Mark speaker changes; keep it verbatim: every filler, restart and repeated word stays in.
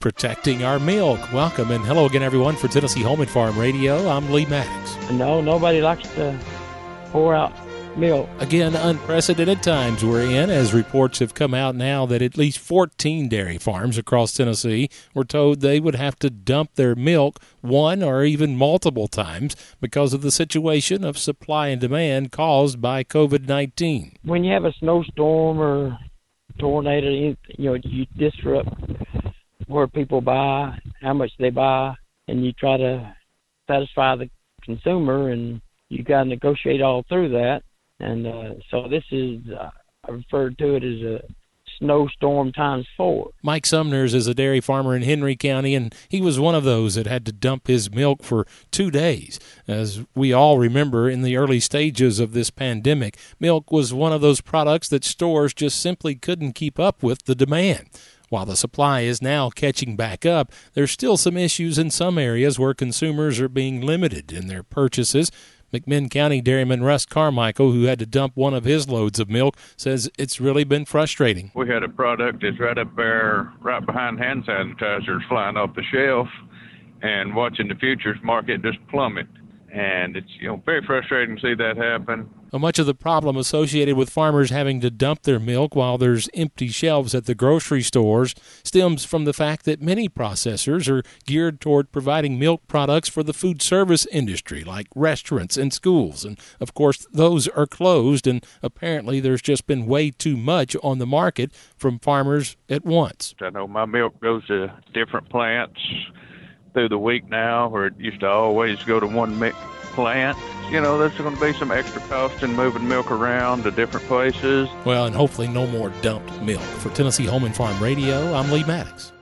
Speaker 1: protecting our milk. Welcome and hello again, everyone, for Tennessee Home and Farm Radio. I'm Lee Maddox.
Speaker 2: No, nobody likes to pour out milk.
Speaker 1: Again, unprecedented times we're in, as reports have come out now that at least fourteen dairy farms across Tennessee were told they would have to dump their milk one or even multiple times because of the situation of supply and demand caused by covid nineteen.
Speaker 2: When you have a snowstorm or tornado, you know, you disrupt where people buy, how much they buy, and you try to satisfy the consumer, and you got to negotiate all through that. And uh, so this is, uh, I referred to it as a snowstorm times four.
Speaker 1: Mike Sumners is a dairy farmer in Henry County, and he was one of those that had to dump his milk for two days. As we all remember, in the early stages of this pandemic, milk was one of those products that stores just simply couldn't keep up with the demand. While the supply is now catching back up, there's still some issues in some areas where consumers are being limited in their purchases. McMinn County dairyman Russ Carmichael, who had to dump one of his loads of milk, says it's really been frustrating.
Speaker 3: We had a product that's right up there, right behind hand sanitizers flying off the shelf, and watching the futures market just plummet. And it's, you know, very frustrating to see that happen.
Speaker 1: Well, much of the problem associated with farmers having to dump their milk while there's empty shelves at the grocery stores stems from the fact that many processors are geared toward providing milk products for the food service industry, like restaurants and schools. And, of course, those are closed, and apparently there's just been way too much on the market from farmers at once.
Speaker 3: I know my milk goes to different plants through the week now, where it used to always go to one milk plant. You know, there's going to be some extra cost in moving milk around to different places.
Speaker 1: Well, and hopefully no more dumped milk. For Tennessee Home and Farm Radio, I'm Lee Maddox.